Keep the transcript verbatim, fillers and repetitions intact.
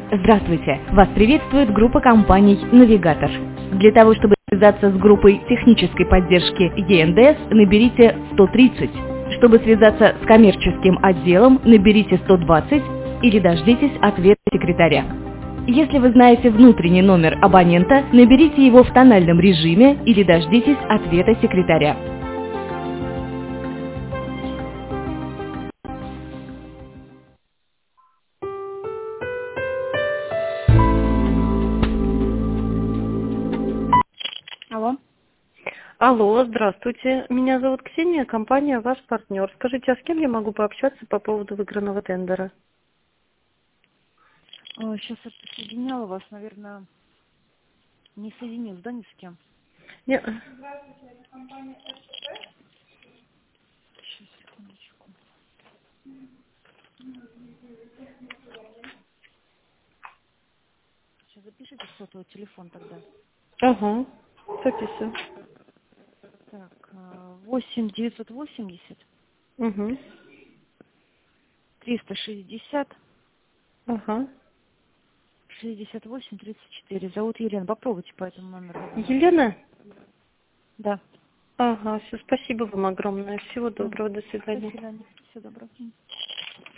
Здравствуйте! Вас приветствует группа компаний «Навигатор». Для того, чтобы связаться с группой технической поддержки е эн дэ эс, наберите сто тридцать. Чтобы связаться с коммерческим отделом, наберите сто двадцать или дождитесь ответа секретаря. Если вы знаете внутренний номер абонента, наберите его в тональном режиме или дождитесь ответа секретаря. Алло. Алло, здравствуйте. Меня зовут Ксения, компания «Ваш партнер». Скажите, а с кем я могу пообщаться по поводу выигранного тендера? Сейчас я соединяла вас, наверное, не соединилась, да, ни с кем? Не- Сейчас, секундочку. Сейчас запишите сотовый телефон тогда. Ага, записываю. Так, восемь девятьсот восемьдесят Угу. триста шестьдесят Ага. шестьдесят восемь тридцать четыре. Зовут Елена. Попробуйте по этому номеру. Елена? Да. Ага, все, спасибо вам огромное. Всего доброго, до До свидания. свидания. Всего доброго.